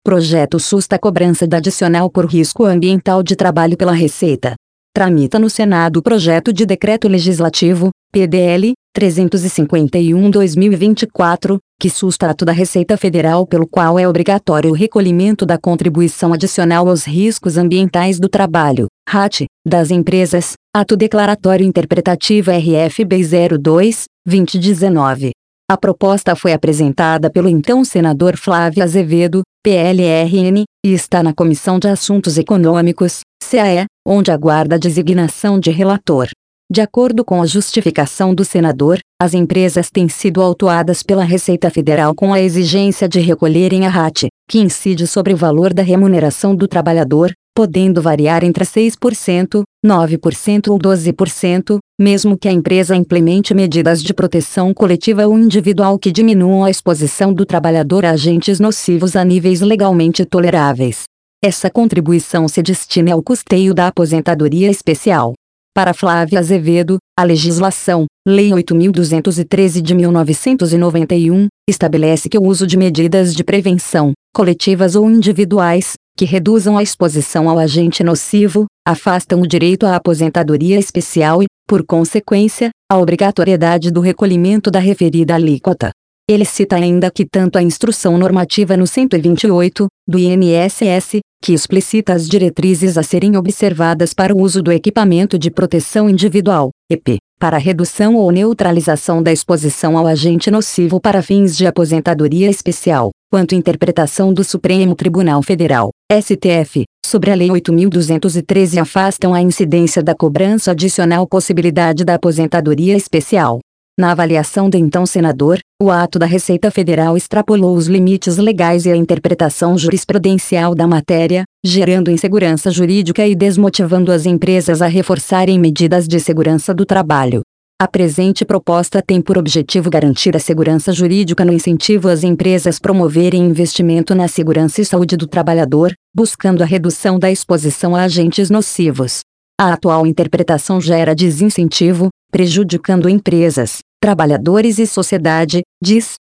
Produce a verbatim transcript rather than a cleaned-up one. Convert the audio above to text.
Projeto susta cobrança da adicional por risco ambiental de trabalho pela Receita. Tramita no Senado o projeto de decreto legislativo, P D L, trezentos e cinquenta e um barra dois mil e vinte e quatro, que susta ato da Receita Federal pelo qual é obrigatório o recolhimento da contribuição adicional aos riscos ambientais do trabalho, R A T, das empresas, ato declaratório interpretativo R F B zero dois, dois mil e dezenove. A proposta foi apresentada pelo então senador Flávio Azevedo, P L R N, e está na Comissão de Assuntos Econômicos, C A E, onde aguarda a designação de relator. De acordo com a justificação do senador, as empresas têm sido autuadas pela Receita Federal com a exigência de recolherem a R A T, que incide sobre o valor da remuneração do trabalhador, podendo variar entre seis por cento, nove por cento ou doze por cento, mesmo que a empresa implemente medidas de proteção coletiva ou individual que diminuam a exposição do trabalhador a agentes nocivos a níveis legalmente toleráveis. Essa contribuição se destina ao custeio da aposentadoria especial. Para Flávio Azevedo, a legislação, Lei oito mil duzentos e treze de mil novecentos e noventa e um, estabelece que o uso de medidas de prevenção, coletivas ou individuais, que reduzam a exposição ao agente nocivo, afastam o direito à aposentadoria especial e, por consequência, a obrigatoriedade do recolhimento da referida alíquota. Ele cita ainda que tanto a Instrução Normativa no cento e vinte e oito, do I N S S, que explicita as diretrizes a serem observadas para o uso do equipamento de proteção individual, E P, para a redução ou neutralização da exposição ao agente nocivo para fins de aposentadoria especial, quanto interpretação do Supremo Tribunal Federal, S T F, sobre a Lei oito mil duzentos e treze afastam a incidência da cobrança adicional possibilidade da aposentadoria especial. Na avaliação do então senador, o ato da Receita Federal extrapolou os limites legais e a interpretação jurisprudencial da matéria, gerando insegurança jurídica e desmotivando as empresas a reforçarem medidas de segurança do trabalho. A presente proposta tem por objetivo garantir a segurança jurídica no incentivo às empresas promoverem investimento na segurança e saúde do trabalhador, buscando a redução da exposição a agentes nocivos. A atual interpretação gera desincentivo, prejudicando empresas, trabalhadores e sociedade, diz